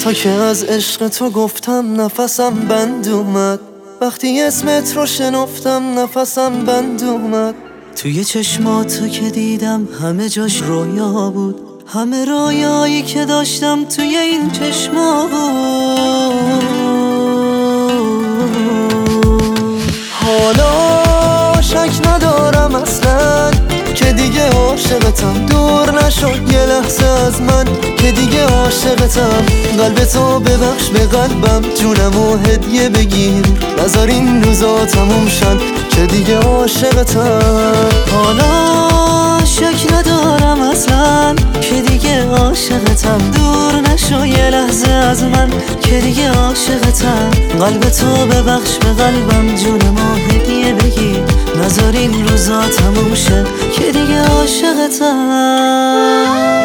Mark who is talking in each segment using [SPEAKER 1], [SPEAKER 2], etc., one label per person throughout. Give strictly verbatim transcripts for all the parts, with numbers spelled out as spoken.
[SPEAKER 1] تا که از عشق تو گفتم نفسم بند اومد، وقتی اسمت رو شنفتم نفسم بند اومد.
[SPEAKER 2] توی چشماتو که دیدم همه جاش رویا بود، همه رویایی که داشتم توی این چشما بود.
[SPEAKER 1] حالا شک ندارم اصلا که دیگه عاشقتم، دور نشد یه لحظه از من که دیگه عاشقتم. قلب تو ببخش به قلبم، جونمو هدیه بگیر، نذار این روزا تموم شن که دیگه عاشقتم.
[SPEAKER 2] حالا شک ندارم اصلا که دیگه عاشقتم، دور نشو یه لحظه از من که دیگه عاشقتم. قلب تو ببخش به قلبم، جونمو هدیه بگیر، نذار این روزا تموم شه که دیگه عاشقتم.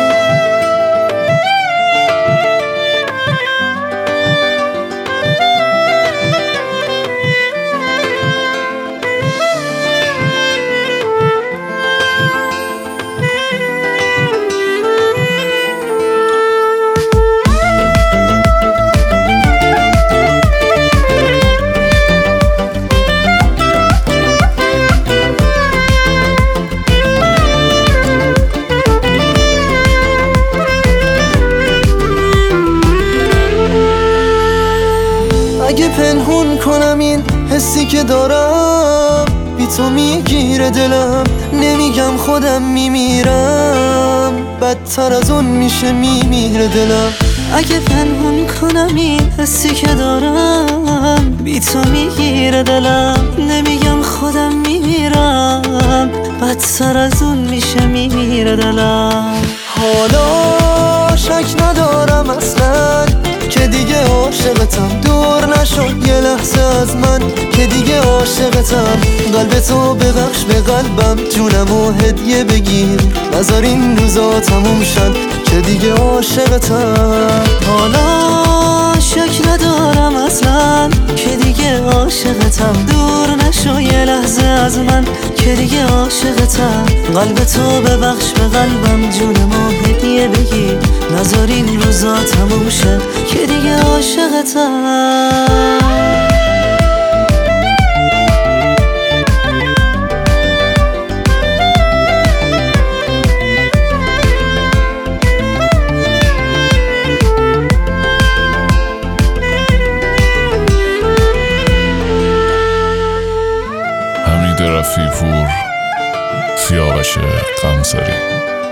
[SPEAKER 1] اگه پنهون کنم این حسی که دارم، بی تو میگیره دلم، نمیگم خودم میمیرم، بدتر از اون میشه میمیره دلم.
[SPEAKER 2] اگه پنهون کنم این حسی که دارم، بی تو میگیره دلم، نمیگم خودم میمیرم، بدتر از اون میشه میمیره دلم.
[SPEAKER 1] حالا شک ندارم اصلا که دیگه عاشقتم، دور نشد یه لحظه از من که دیگه عاشقتم. قلب تو ببخش به قلبم، جونمو هدیه بگیر، نذار این روزا تموم شن که دیگه عاشقتم.
[SPEAKER 2] حالا شک ندارم اصلا که دیگه عاشقتم، دور نشو یه لحظه از من که دیگه عاشقتم. قلب تو ببخش به قلبم، جونمو هدیه بگیر، نذار این روزا تموم شه که دیگه عاشقتم.
[SPEAKER 3] حمید رفیع‌پور، سیاوش قمصری.